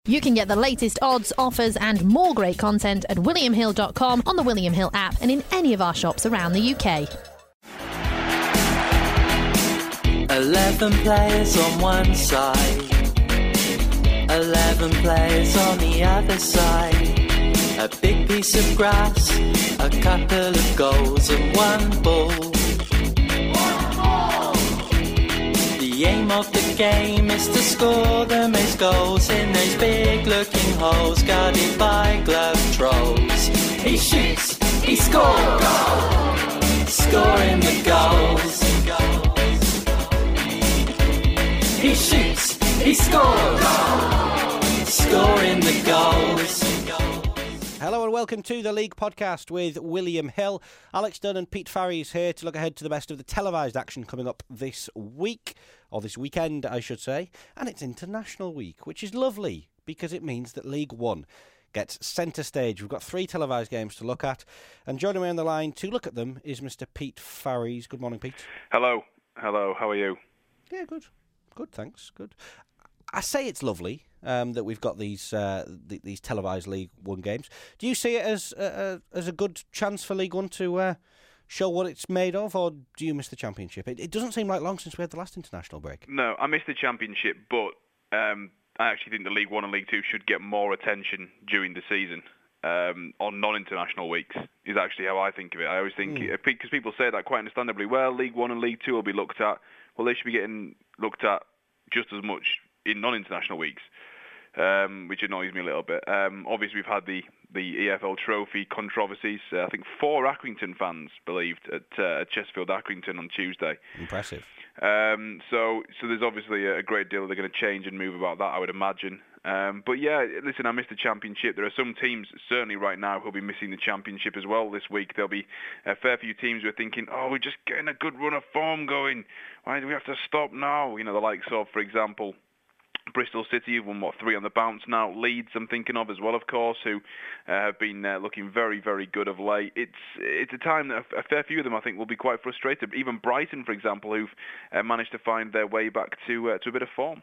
You can get the latest odds, offers and more great content at williamhill.com, on the William Hill app and in any of our shops around the UK. 11 players on one side, 11 players on the other side. A big piece of grass, a couple of goals and one ball. The aim of the game is to score the most goals in those big looking holes guarded by glove trolls. He shoots, he scores, scoring the goals. He shoots, he scores, scoring the goals. Hello and welcome to the League Podcast with William Hill. Alex Dunn and Pete Farries here to look ahead to the best of the televised action coming up this week, or this weekend I should say, and it's International Week, which is lovely because it means that League One gets centre stage. We've got 3 televised games to look at, and joining me on the line to look at them is Mr. Pete Farries. Good morning, Pete. Hello, how are you? Yeah, good, thanks, good. I say it's lovely that we've got these televised League One games. Do you see it as a good chance for League One to show what it's made of, or do you miss the Championship? It doesn't seem like long since we had the last international break. No, I miss the Championship, but I actually think the League One and League Two should get more attention during the season on non-international weeks, is actually how I think of it. I always think, because people say that quite understandably, well, League One and League Two will be looked at. Well, they should be getting looked at just as much in non-international weeks, which annoys me a little bit. Obviously, we've had the EFL Trophy controversies. I think 4 Accrington fans believed at Chesterfield Accrington on Tuesday. Impressive. So there's obviously a great deal they're going to change and move about that, I would imagine. But yeah, listen, I miss the Championship. There are some teams, certainly right now, who'll be missing the Championship as well this week. There'll be a fair few teams who are thinking, oh, we're just getting a good run of form going. Why do we have to stop now? You know, the likes of, for example, Bristol City, who've won, 3 on the bounce now. Leeds, I'm thinking of as well, of course, who have been looking very, very good of late. It's a time that a fair few of them, I think, will be quite frustrated. Even Brighton, for example, who've managed to find their way back to a bit of form.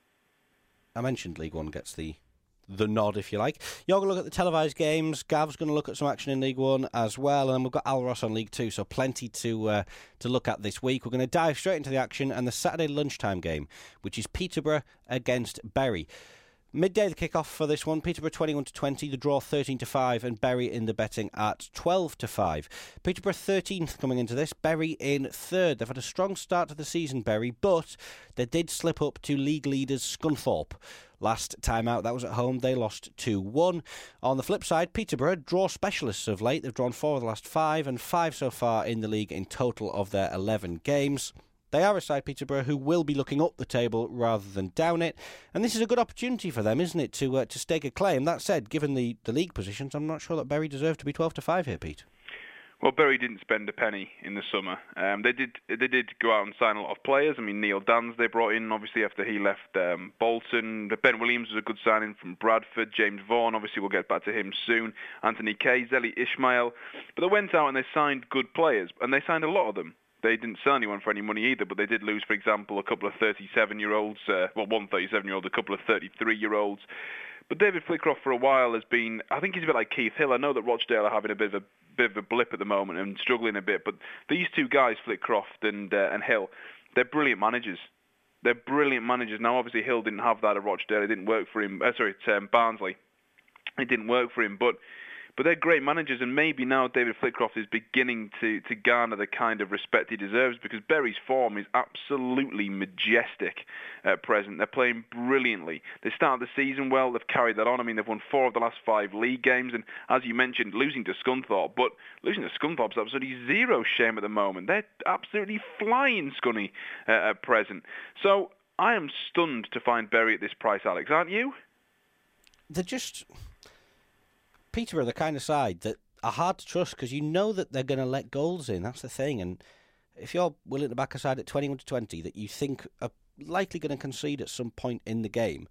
I mentioned League One gets the nod, if you like. You're going to look at the televised games. Gav's going to look at some action in League One as well, and then we've got Al Ross on League Two, so plenty to look at this week. We're going to dive straight into the action and the Saturday lunchtime game, which is Peterborough against Bury. Midday the kick-off for this one. Peterborough 21-20, the draw 13-5, and Bury in the betting at 12-5. Peterborough 13th coming into this, Bury in 3rd. They've had a strong start to the season, Bury, but they did slip up to league leaders Scunthorpe. Last time out, that was at home, they lost 2-1. On the flip side, Peterborough draw specialists of late. They've drawn 4 of the last 5, and 5 so far in the league in total of their 11 games. They are a side, Peterborough, who will be looking up the table rather than down it. And this is a good opportunity for them, isn't it, to stake a claim. That said, given the league positions, I'm not sure that Bury deserve to be 12-5 here, Pete. Well, Bury didn't spend a penny in the summer. They did go out and sign a lot of players. I mean, Neil Dans they brought in, obviously, after he left Bolton. Ben Williams was a good signing from Bradford. James Vaughan, obviously, we'll get back to him soon. Anthony Kay, Zeli Ismail. But they went out and they signed good players, and they signed a lot of them. They didn't sell anyone for any money either, but they did lose, for example, a couple of 37-year-olds, one 37-year-old, a couple of 33-year-olds. But David Flitcroft for a while has been, I think he's a bit like Keith Hill. I know that Rochdale are having a bit of a blip at the moment and struggling a bit, but these two guys, Flitcroft and Hill, they're brilliant managers. They're brilliant managers. Now, obviously, Hill didn't have that at Rochdale. It didn't work for him. Barnsley. It didn't work for him, but they're great managers, and maybe now David Flitcroft is beginning to garner the kind of respect he deserves, because Bury's form is absolutely majestic at present. They're playing brilliantly. They started the season well. They've carried that on. I mean, they've won 4 of the last 5 league games, and as you mentioned, losing to Scunthorpe. But losing to Scunthorpe's absolutely zero shame at the moment. They're absolutely flying Scunny at present. So I am stunned to find Bury at this price, Alex. Aren't you? They're just... Peterborough are the kind of side that are hard to trust because you know that they're going to let goals in. That's the thing. And if you're willing to back a side at 21-20 that you think are likely going to concede at some point in the game,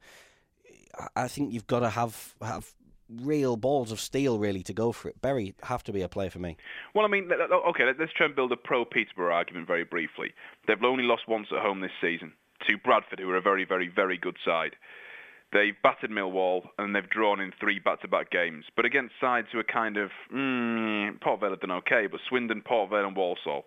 I think you've got to have real balls of steel, really, to go for it. Bury have to be a play for me. Well, I mean, okay, let's try and build a pro-Peterborough argument very briefly. They've only lost once at home this season to Bradford, who are a very, very, very good side. They've battered Millwall, and they've drawn in 3 back-to-back games. But against sides who are kind of, Port Vale have done okay, but Swindon, Port Vale and Walsall.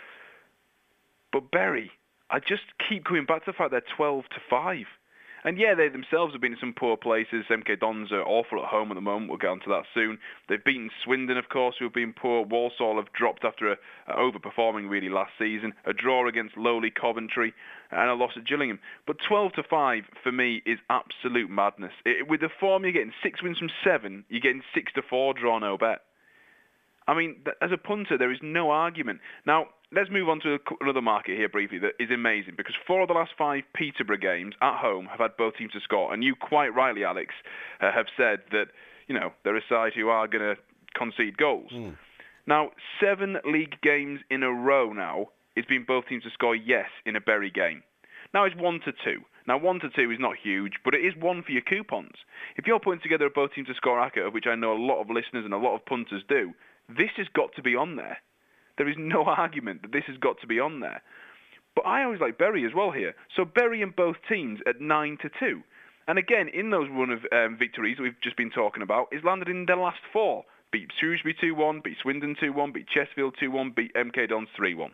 But Bury, I just keep going back to the fact they're 12-5. And yeah, they themselves have been in some poor places. MK Dons are awful at home at the moment. We'll get onto that soon. They've beaten Swindon, of course, who have been poor. Walsall have dropped after overperforming really last season. A draw against lowly Coventry and a loss at Gillingham. But 12-5 for me is absolute madness. With the form, you're getting 6 wins from 7. You're getting 6-4 draw no bet. I mean, as a punter, there is no argument. Now, let's move on to another market here briefly that is amazing, because 4 of the last 5 Peterborough games at home have had both teams to score. And you quite rightly, Alex, have said that, they're a side who are going to concede goals. Now, 7 league games in a row now, it's been both teams to score yes in a Bury game. Now it's 1-2. Now 1-2 is not huge, but it is 1 for your coupons. If you're putting together a both teams to score bracket, of which I know a lot of listeners and a lot of punters do, this has got to be on there. There is no argument that this has got to be on there. But I always like Bury as well here. So Bury and both teams at 9-2. And again, in those run of victories that we've just been talking about, is landed in the last 4. Beat Shrewsbury 2-1, beat Swindon 2-1, beat Chesterfield 2-1, beat MK Dons 3-1.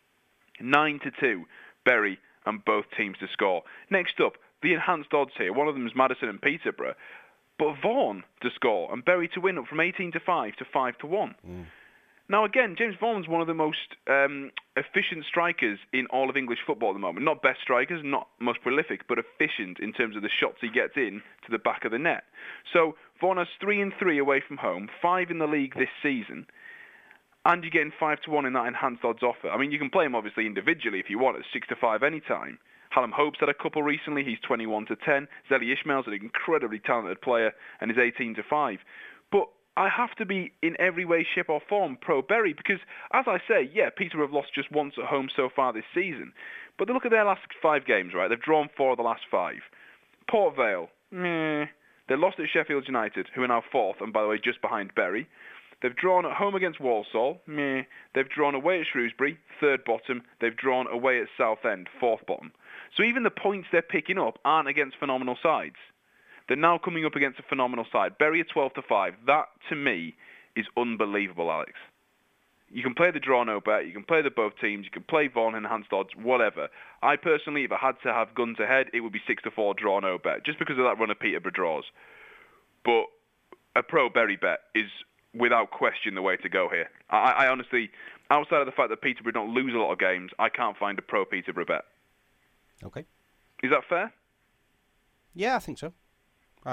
9-2, Bury and both teams to score. Next up, the enhanced odds here. One of them is Madison and Peterborough. But Vaughan to score and Bury to win up from 18-5 to 5-1. Now again, James Vaughan's one of the most efficient strikers in all of English football at the moment. Not best strikers, not most prolific, but efficient in terms of the shots he gets in to the back of the net. So Vaughan has 3-3 away from home, 5 in the league this season, and you're getting 5-1 in that enhanced odds offer. I mean, you can play him obviously individually if you want at 6-5 anytime. Hallam Hope's had a couple recently. He's 21-10. Zeli Ismail's an incredibly talented player and is 18-5. But I have to be in every way, shape or form pro Bury because, as I say, yeah, Peterborough have lost just once at home so far this season. But look at their last 5 games, right? They've drawn 4 of the last 5. Port Vale, They lost at Sheffield United, who are now 4th, and by the way, just behind Bury. They've drawn at home against Walsall. They've drawn away at Shrewsbury, 3rd bottom. They've drawn away at Southend, 4th bottom. So even the points they're picking up aren't against phenomenal sides. They're now coming up against a phenomenal side. Bury at 12-5. That, to me, is unbelievable, Alex. You can play the draw no bet. You can play the both teams. You can play Vaughan enhanced odds, whatever. I personally, if I had to have guns ahead, it would be 6-4 draw no bet, just because of that run of Peterborough draws. But a pro Bury bet is without question the way to go here. I honestly, outside of the fact that Peterborough don't lose a lot of games, I can't find a pro Peterborough bet. Okay. Is that fair? Yeah, I think so. I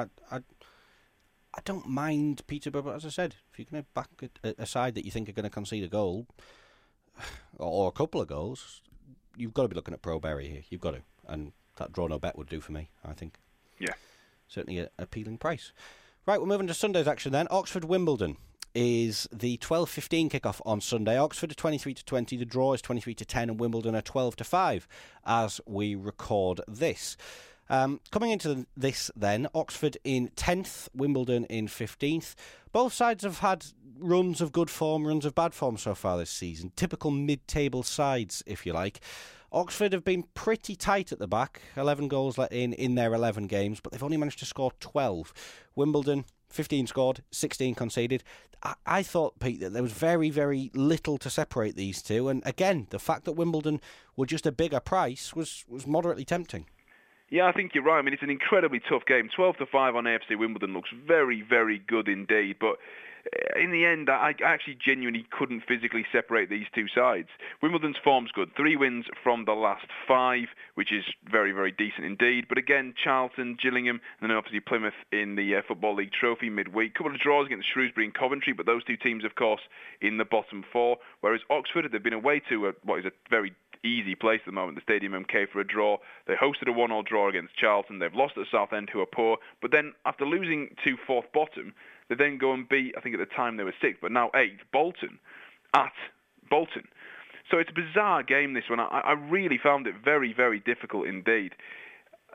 don't mind Peterborough, but as I said, if you're going to back a side that you think are going to concede a goal, or a couple of goals, you've got to be looking at pro Bury here. You've got to. And that draw no bet would do for me, I think. Yeah. Certainly an appealing price. Right, we're moving to Sunday's action then. Oxford-Wimbledon is the 12:15 kickoff on Sunday. Oxford are 23-20, the draw is 23-10, and Wimbledon are 12-5 as we record this. Coming into this then, Oxford in 10th, Wimbledon in 15th. Both sides have had runs of good form, runs of bad form so far this season. Typical mid-table sides, if you like. Oxford have been pretty tight at the back, 11 goals let in their 11 games, but they've only managed to score 12. Wimbledon, 15 scored, 16 conceded. I thought, Pete, that there was very, very little to separate these two, and again, the fact that Wimbledon were just a bigger price was moderately tempting. Yeah, I think you're right. I mean, it's an incredibly tough game. 12-5 on AFC Wimbledon looks very, very good indeed. But in the end, I actually genuinely couldn't physically separate these two sides. Wimbledon's form's good. 3 wins from the last 5, which is very, very decent indeed. But again, Charlton, Gillingham, and then obviously Plymouth in the Football League Trophy midweek. A couple of draws against Shrewsbury and Coventry, but those two teams, of course, in the bottom 4. Whereas Oxford, they've been away to what is a very easy place at the moment, the Stadium MK, for a draw. They hosted a 1-1 draw against Charlton. They've lost at Southend, who are poor. But then, after losing to 4th bottom, they then go and beat, I think at the time they were 6th, but now 8th, Bolton, at Bolton. So it's a bizarre game, this one. I really found it very, very difficult indeed.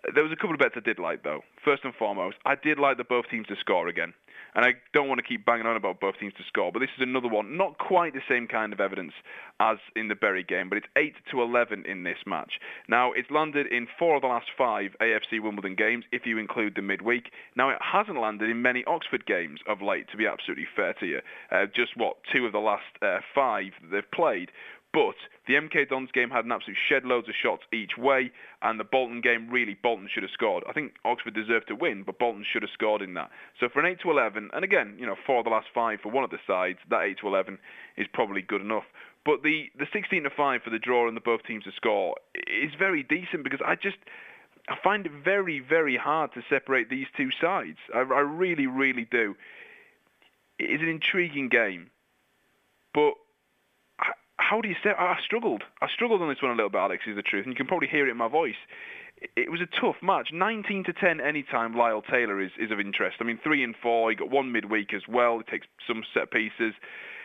There was a couple of bets I did like, though. First and foremost, I did like the both teams to score again. And I don't want to keep banging on about both teams to score, but this is another one, not quite the same kind of evidence as in the Bury game, but it's 8-11 in this match. Now, it's landed in 4 of the last 5 AFC Wimbledon games, if you include the midweek. Now, it hasn't landed in many Oxford games of late, to be absolutely fair to you. Just, 2 of the last 5 they've played. But the MK Dons game had an absolute shed loads of shots each way, and the Bolton game, really, Bolton should have scored. I think Oxford deserved to win, but Bolton should have scored in that. So for an 8-11, and again, 4 of the last 5 for one of the sides, that 8-11 is probably good enough. But the 16-5 for the draw and the both teams to score is very decent, because I find it very, very hard to separate these two sides. I really, really do. It is an intriguing game, but how do you say? I struggled on this one a little bit, Alex, is the truth, and you can probably hear it in my voice. It was a tough match. 19-10 anytime Lyle Taylor is of interest. I mean, 3 and 4, he got one midweek as well. He takes some set pieces.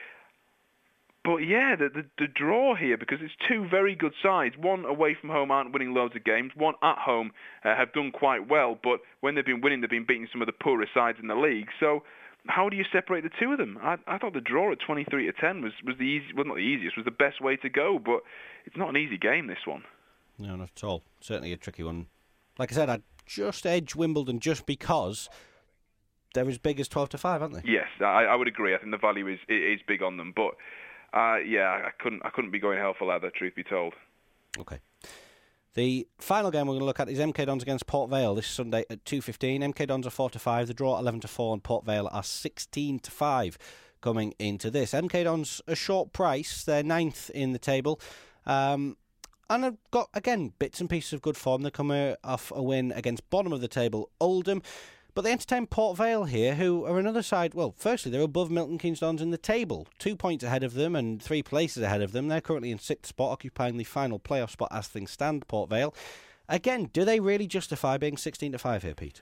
But yeah, the draw here, because it's two very good sides. One away from home aren't winning loads of games. One at home have done quite well, but when they've been winning, they've been beating some of the poorer sides in the league. So how do you separate the two of them? I thought the draw at 23-10 was the easy, well, not the easiest, was the best way to go, but it's not an easy game, this one. No, not at all. Certainly a tricky one. Like I said, I'd just edge Wimbledon just because they're as big as 12-5, aren't they? Yes, I would agree. I think the value is big on them, but I couldn't be going hell for leather, truth be told. Okay. The final game we're going to look at is MK Dons against Port Vale this Sunday at 2:15. MK Dons are 4-5, the draw 11-4, and Port Vale are 16-5 coming into this. MK Dons a short price, they're 9th in the table, and have got again bits and pieces of good form. They come off a win against bottom of the table Oldham, but they entertain Port Vale here, who are another side. Well, firstly, they're above Milton Keynes Dons in the table, 2 points ahead of them and 3 places ahead of them. They're currently in 6th spot, occupying the final playoff spot as things stand, Port Vale. Again, do they really justify being 16-5 here, Pete?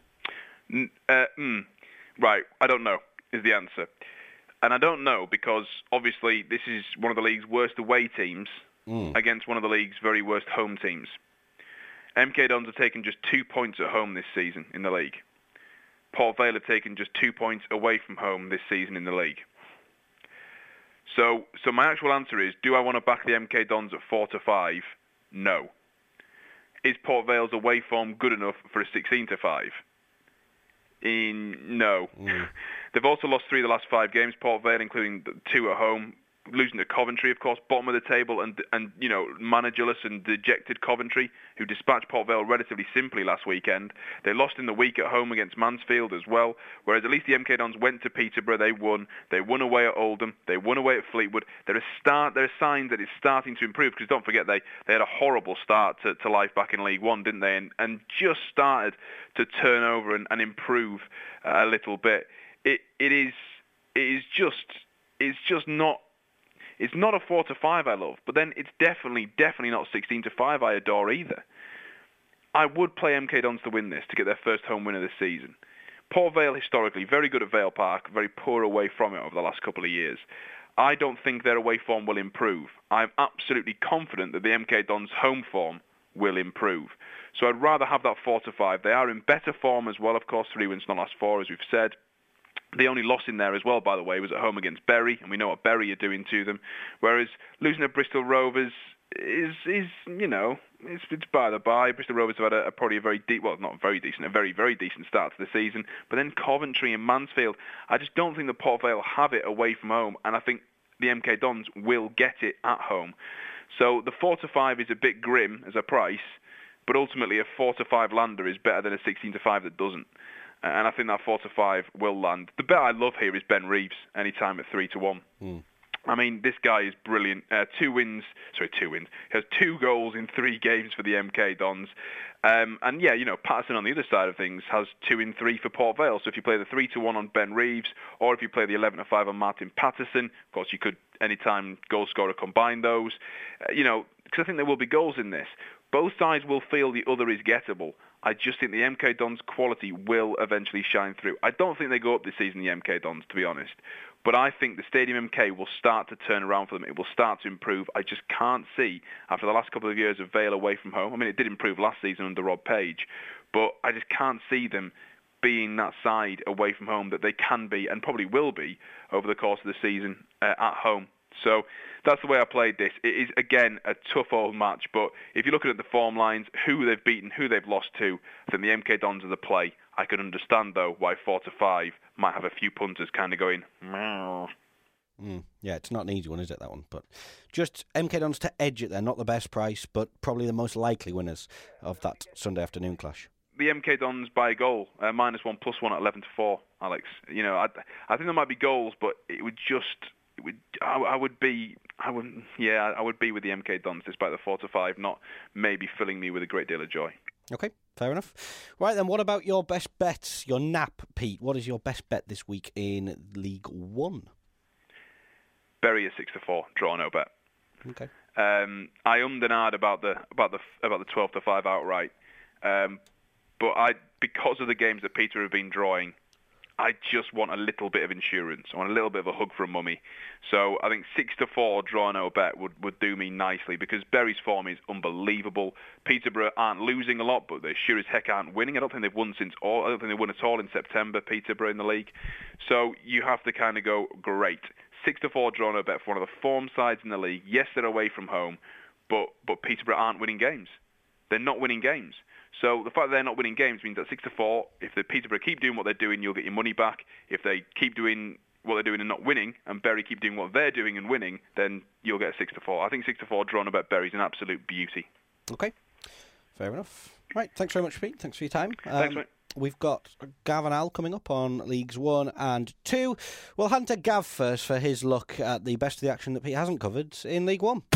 Right, I don't know, is the answer. And I don't know because, obviously, this is one of the league's worst away teams against one of the league's very worst home teams. MK Dons have taken just 2 points at home this season in the league. Port Vale have taken just 2 points away from home this season in the league. So my actual answer is, do I want to back the MK Dons at 4-5? No. Is Port Vale's away form good enough for a 16-5? No. They've also lost 3 of the last 5 games, Port Vale, including 2 at home. Losing to Coventry, of course, bottom of the table, and managerless and dejected Coventry, who dispatched Port Vale relatively simply last weekend. They lost in the week at home against Mansfield as well, whereas at least the MK Dons went to Peterborough, they won. They won away at Oldham, they won away at Fleetwood. There are signs that it's starting to improve, because don't forget, they had a horrible start to life back in League One, didn't they? And just started to turn over and improve a little bit. It's just not. It's not a 4-5 I love, but then it's definitely not 16-5 I adore either. I would play MK Dons to win this, to get their first home win of the season. Port Vale, historically, very good at Vale Park, very poor away from it over the last couple of years. I don't think their away form will improve. I'm absolutely confident that the MK Dons' home form will improve. So I'd rather have that 4-5. They are in better form as well, of course, 3 wins in the last 4, as we've said. The only loss in there as well, by the way, was at home against Bury, and we know what Bury are doing to them. Whereas losing to Bristol Rovers is it's by the by. Bristol Rovers have had probably a very very, very decent start to the season. But then Coventry and Mansfield, I just don't think the Port Vale have it away from home, and I think the MK Dons will get it at home. So the 4-5 is a bit grim as a price, but ultimately a 4-5 lander is better than a 16-5 that doesn't. And I think that 4-5 will land. The bet I love here is Ben Reeves, anytime at 3-1. I mean, this guy is brilliant. 2 wins. He has 2 goals in 3 games for the MK Dons. And yeah, Patterson on the other side of things has 2 in 3 for Port Vale. So if you play the 3-1 on Ben Reeves, or if you play the 11-5 on Martin Patterson, of course you could, anytime goal scorer, combine those. Because I think there will be goals in this. Both sides will feel the other is gettable. I just think the MK Dons' quality will eventually shine through. I don't think they go up this season, the MK Dons, to be honest. But I think the Stadium MK will start to turn around for them. It will start to improve. I just can't see, after the last couple of years of Vale away from home, I mean, it did improve last season under Rob Page, but I just can't see them being that side away from home that they can be and probably will be over the course of the season at home. So that's the way I played this. It is, again, a tough old match, but if you're looking at the form lines, who they've beaten, who they've lost to, I think the MK Dons are the play. I can understand, though, why 4-5 might have a few punters kind of going, meow. Yeah, it's not an easy one, is it, that one? But just MK Dons to edge it there, not the best price, but probably the most likely winners of that Sunday afternoon clash. The MK Dons by a goal, -1 +1 at 11-4, Alex. You know, I think there might be goals, but it would just... I would be with the MK Dons despite the 4-5 not maybe filling me with a great deal of joy. Okay, fair enough. Right then, what about your best bets? Your nap, Pete. What is your best bet this week in League One? Bury a 6-4 draw, no bet. Okay. I and about the 12-5 outright, but because of the games that Peter have been drawing, I just want a little bit of insurance. I want a little bit of a hug from mummy. So I think 6-4 draw no bet would do me nicely because Bury's form is unbelievable. Peterborough aren't losing a lot, but they sure as heck aren't winning. I don't think they've won at all in September, Peterborough in the league. So you have to kind of go, great. 6-4 draw no bet for one of the form sides in the league. Yes, they're away from home, but Peterborough aren't winning games. They're not winning games. So the fact that they're not winning games means that 6-4, if the Peterborough keep doing what they're doing, you'll get your money back. If they keep doing what they're doing and not winning, and Bury keep doing what they're doing and winning, then you'll get a 6-4. I think 6-4 drawn about Bury's an absolute beauty. Okay, fair enough. Right, thanks very much, Pete. Thanks for your time. Thanks, mate. We've got Gav and Al coming up on Leagues 1 and 2. We'll hand to Gav first for his look at the best of the action that Pete hasn't covered in League 1.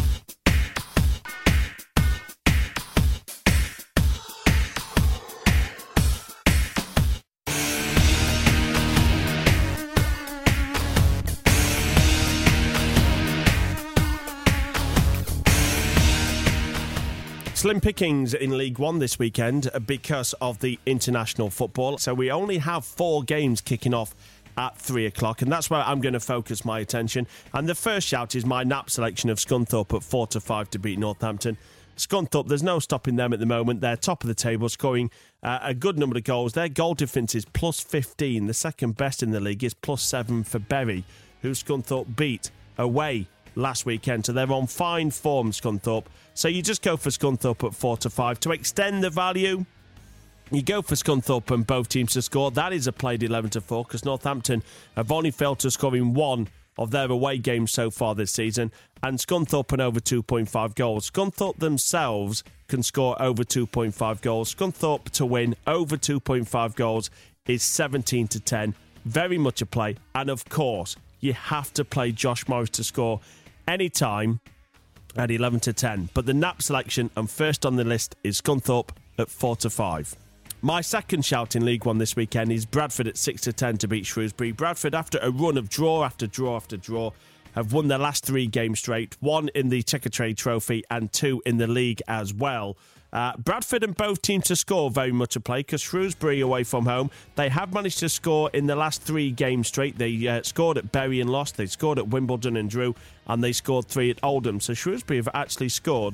Slim pickings in League One this weekend because of the international football. So we only have 4 games kicking off at 3 o'clock, and that's where I'm going to focus my attention. And the first shout is my nap selection of Scunthorpe at 4-5 to beat Northampton. Scunthorpe, there's no stopping them at the moment. They're top of the table, scoring a good number of goals. Their goal difference is +15. The second best in the league is +7 for Bury, who Scunthorpe beat away last weekend. So they're on fine form, Scunthorpe. So you just go for Scunthorpe at 4-5. To extend the value, you go for Scunthorpe and both teams to score. That is a played 11-4 because Northampton have only failed to score in one of their away games so far this season. And Scunthorpe and over 2.5 goals. Scunthorpe themselves can score over 2.5 goals. Scunthorpe to win over 2.5 goals is 17-10. Very much a play. And of course, you have to play Josh Morris to score any time at 11-10. But the nap selection and first on the list is Scunthorpe at 4-5. My second shout in League One this weekend is Bradford at 6-10 to beat Shrewsbury. Bradford, after a run of draw after draw after draw, have won their last 3 games straight, 1 in the Checkatrade Trophy and 2 in the league as well. Bradford and both teams to score very much a play because Shrewsbury away from home, they have managed to score in the last 3 games straight. They scored at Bury and lost, they scored at Wimbledon and drew, and they scored 3 at Oldham. So Shrewsbury have actually scored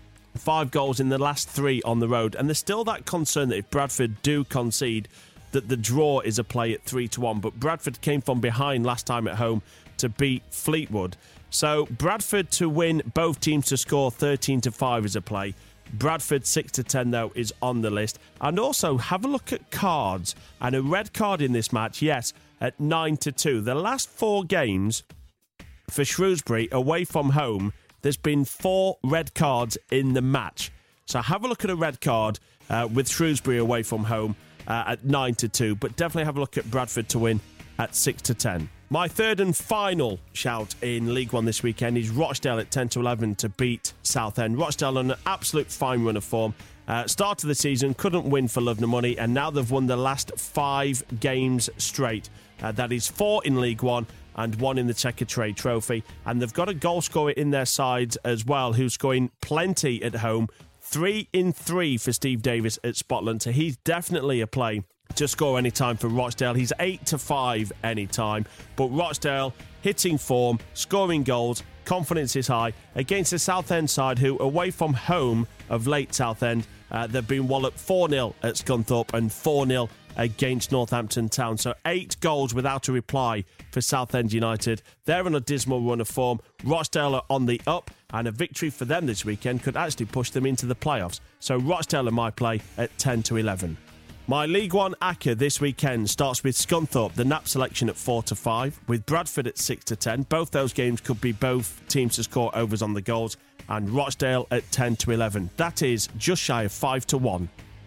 5 goals in the last 3 on the road, and there's still that concern that if Bradford do concede that the draw is a play at 3-1, but Bradford came from behind last time at home to beat Fleetwood. So Bradford to win, both teams to score 13-5 is a play. Bradford 6-10 though is on the list. And also have a look at cards, and a red card in this match, yes, at 9-2. The last 4 games for Shrewsbury away from home, there's been 4 red cards in the match. So have a look at a red card with Shrewsbury away from home at 9-2, but definitely have a look at Bradford to win at 6-10. My third and final shout in League One this weekend is Rochdale at 10-11 to beat Southend. Rochdale on an absolute fine run of form. Start of the season, couldn't win for love nor money, and now they've won the last 5 games straight. That is 4 in League One and 1 in the Checkatrade Trophy. And they've got a goal scorer in their sides as well, who's scoring plenty at home. 3 in 3 for Steve Davis at Spotland, so he's definitely a play to score any time for Rochdale. He's 8-5 any time, but Rochdale hitting form, scoring goals, confidence is high against the Southend side, who away from home of late Southend They've been walloped 4-0 at Scunthorpe and 4-0 against Northampton Town. So 8 goals without a reply for Southend United. They're on a dismal run of form. Rochdale are on the up, and a victory for them this weekend could actually push them into the playoffs. So Rochdale are my play at 10-11. My League One ACCA this weekend starts with Scunthorpe, the Nap selection at 4-5, with Bradford at 6-10. Both those games could be both teams to score overs on the goals, and Rochdale at 10-11. That is just shy of 5-1.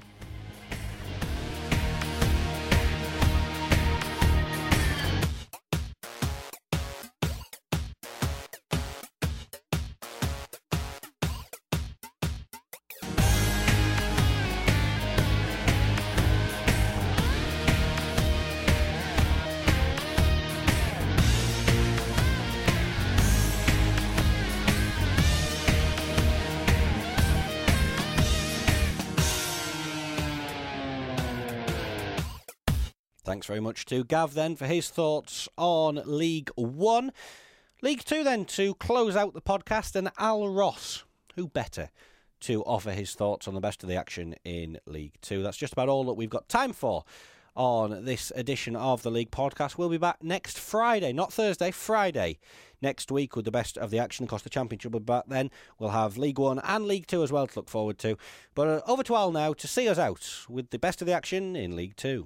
Thanks very much to Gav then for his thoughts on League One. League Two then to close out the podcast, and Al Ross, who better to offer his thoughts on the best of the action in League Two. That's just about all that we've got time for on this edition of the League Podcast. We'll be back next Friday, not Thursday, Friday next week with the best of the action. Of course, the Championship will be back then. We'll have League One and League Two as well to look forward to. But over to Al now to see us out with the best of the action in League Two.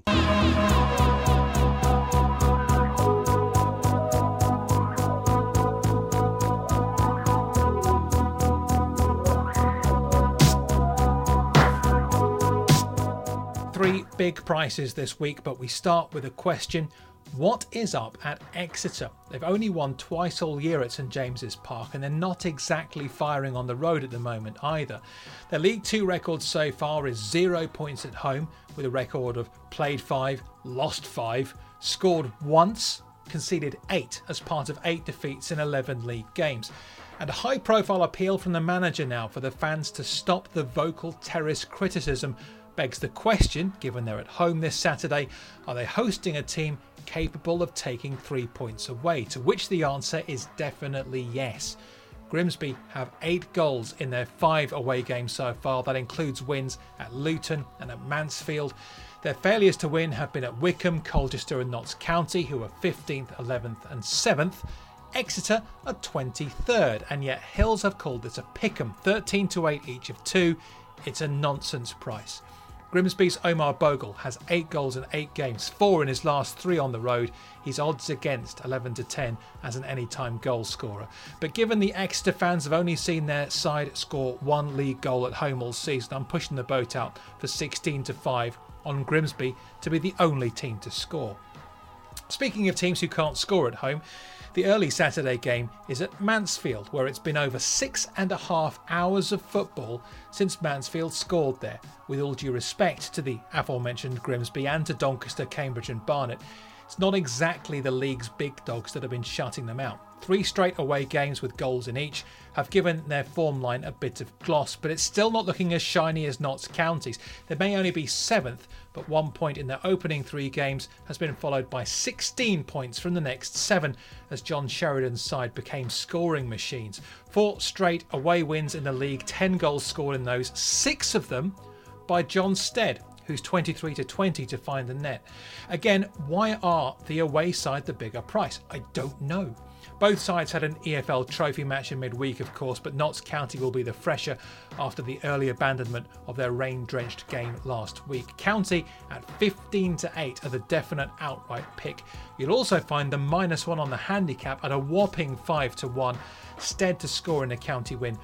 Three big prices this week, but we start with a question. What is up at Exeter? They've only won twice all year at St James's Park, and they're not exactly firing on the road at the moment either. Their League Two record so far is 0 points at home, with a record of played 5, lost 5, scored once, conceded 8 as part of 8 defeats in 11 league games. And a high-profile appeal from the manager now for the fans to stop the vocal terrace criticism begs the question, given they're at home this Saturday, are they hosting a team capable of taking 3 points away? To which the answer is definitely yes. Grimsby have 8 goals in their 5 away games so far. That includes wins at Luton and at Mansfield. Their failures to win have been at Wycombe, Colchester and Notts County, who are 15th, 11th and 7th. Exeter are 23rd, and yet Hills have called this a pick'em, 13-8 each of 2. It's a nonsense price. Grimsby's Omar Bogle has 8 goals in 8 games, 4 in his last 3 on the road. He's odds against 11-10 as an anytime goal scorer. But given the Exeter fans have only seen their side score 1 league goal at home all season, I'm pushing the boat out for 16-5 on Grimsby to be the only team to score. Speaking of teams who can't score at home, the early Saturday game is at Mansfield, where it's been over 6.5 hours of football since Mansfield scored there. With all due respect to the aforementioned Grimsby and to Doncaster, Cambridge and Barnet, it's not exactly the league's big dogs that have been shutting them out. 3 straight away games with goals in each have given their form line a bit of gloss, but it's still not looking as shiny as Notts County's. They may only be 7th, but 1 point in their opening 3 games has been followed by 16 points from the next 7 as John Sheridan's side became scoring machines. 4 straight away wins in the league, 10 goals scored in those, 6 of them by John Stead, who's 23-20 to find the net. Again, why are the away side the bigger price? I don't know. Both sides had an EFL trophy match in midweek, of course, but Notts County will be the fresher after the early abandonment of their rain-drenched game last week. County at 15-8 are the definite outright pick. You'll also find the -1 on the handicap at a whopping 5-1. Stead to score in a County win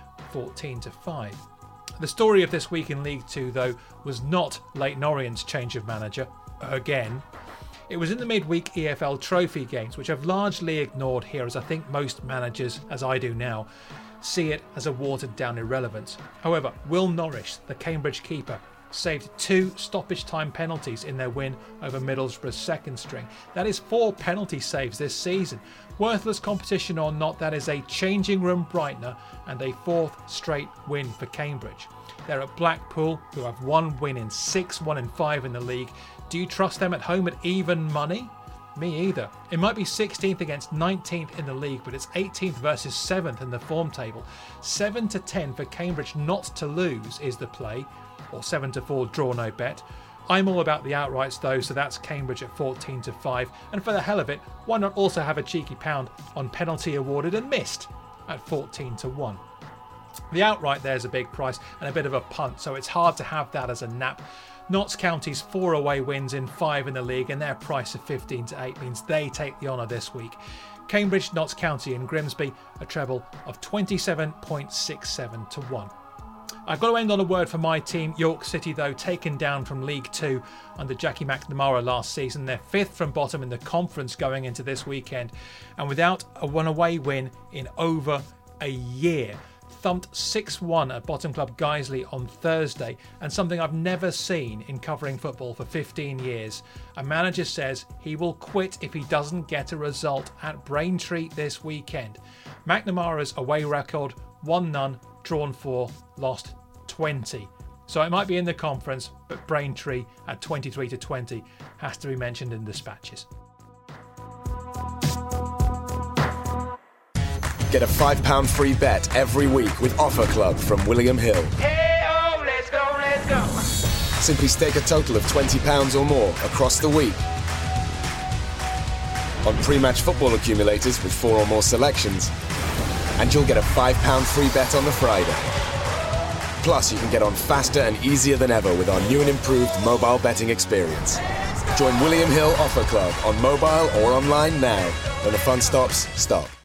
14-5. The story of this week in League Two, though, was not Leyton Orient's change of manager again. It was in the midweek EFL trophy games, which I've largely ignored here, as I think most managers, as I do now, see it as a watered down irrelevance. However, Will Norris, the Cambridge keeper, saved 2 stoppage time penalties in their win over Middlesbrough's second string. That is 4 penalty saves this season. Worthless competition or not, that is a changing room brightener and a 4th straight win for Cambridge. They're at Blackpool, who have 1 win in 6, 1 in 5 in the league. Do you trust them at home at even money? Me either. It might be 16th against 19th in the league, but it's 18th versus 7th in the form table. 7-10 for Cambridge not to lose is the play. or 7-4 draw no bet. I'm all about the outrights though, so that's Cambridge at 14-5. And for the hell of it, why not also have a cheeky pound on penalty awarded and missed at 14-1. The outright there's a big price and a bit of a punt, so it's hard to have that as a nap. Notts County's 4 away wins in 5 in the league, and their price of 15-8 means they take the honour this week. Cambridge, Notts County and Grimsby, a treble of 27.67-1. I've got to end on a word for my team. York City, though, taken down from League 2 under Jackie McNamara last season. They're 5th from bottom in the conference going into this weekend, and without a one-away win in over a year. Thumped 6-1 at bottom club Guiseley on Thursday, and something I've never seen in covering football for 15 years. A manager says he will quit if he doesn't get a result at Braintree this weekend. McNamara's away record, 1-0, drawn 4, lost 20. So it might be in the conference, but Braintree at 23-20 has to be mentioned in dispatches. Get a £5 free bet every week with Offer Club from William Hill. Hey-oh, let's go, let's go. Simply stake a total of £20 or more across the week on pre-match football accumulators with 4 or more selections, and you'll get a £5 free bet on the Friday. Plus, you can get on faster and easier than ever with our new and improved mobile betting experience. Join William Hill Offer Club on mobile or online now. When the fun stops, stop.